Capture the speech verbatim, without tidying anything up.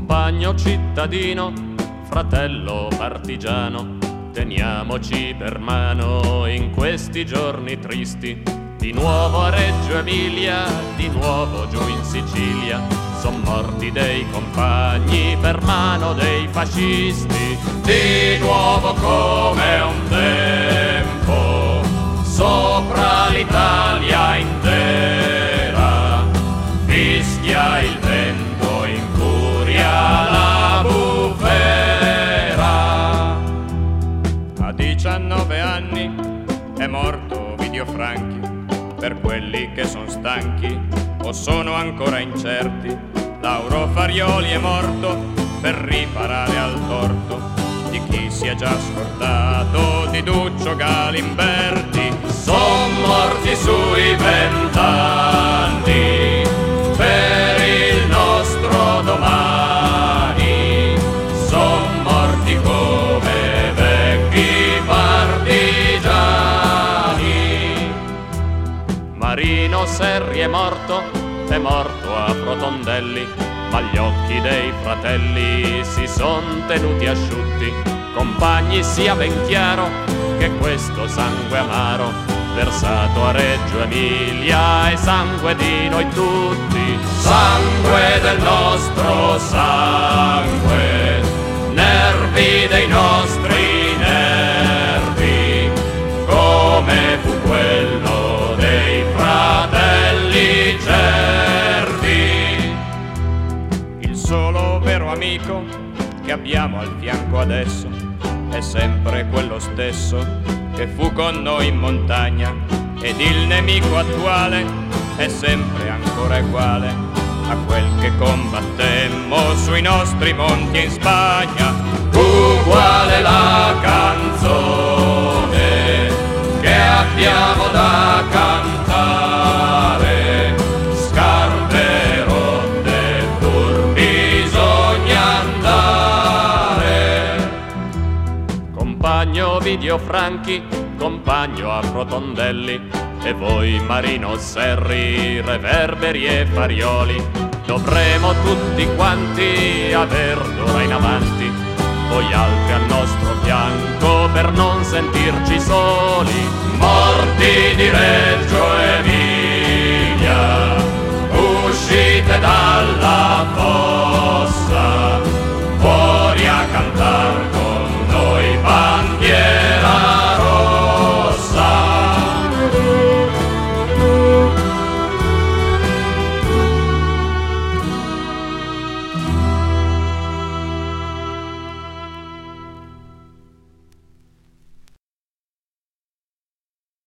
Compagno cittadino, fratello partigiano, teniamoci per mano in questi giorni tristi. Di nuovo a Reggio Emilia, di nuovo giù in Sicilia, son morti dei compagni per mano dei fascisti. Di nuovo come un tempo, sopra l'Italia intera, fischia il vento, infuria la bufera. A diciannove anni è morto Ovidio Franchi. Per quelli che son stanchi o sono ancora incerti, Lauro Farioli è morto per riparare al torto di chi si è già scordato di Duccio Galimberti. Son morti sui vent'anni per il nostro domani, son morti come vecchi partigiani. Marino Serri è morto, è morto a Rotondelli, ma gli occhi dei fratelli si son tenuti asciutti. Compagni, sia ben chiaro che questo sangue amaro versato a Reggio Emilia è sangue di noi tutti. Sangue del nostro sangue, nervi dei nostri nervi, come fu quello dei fratelli Cervi. Il solo vero amico che abbiamo al fianco adesso è sempre quello stesso che fu con noi in montagna, ed il nemico attuale è sempre ancora uguale a quel che combattemmo sui nostri monti in Spagna. Uguale la canzone che abbiamo da cantare, scarpe rotte pur bisogna andare. Compagno Ovidio Franchi, compagno a Rotondelli, e voi Marino Serri, Reverberi e Farioli, dovremo tutti quanti aver d'ora in avanti voi altri al nostro fianco per non sentirci soli. Morti di Reggio Emilia,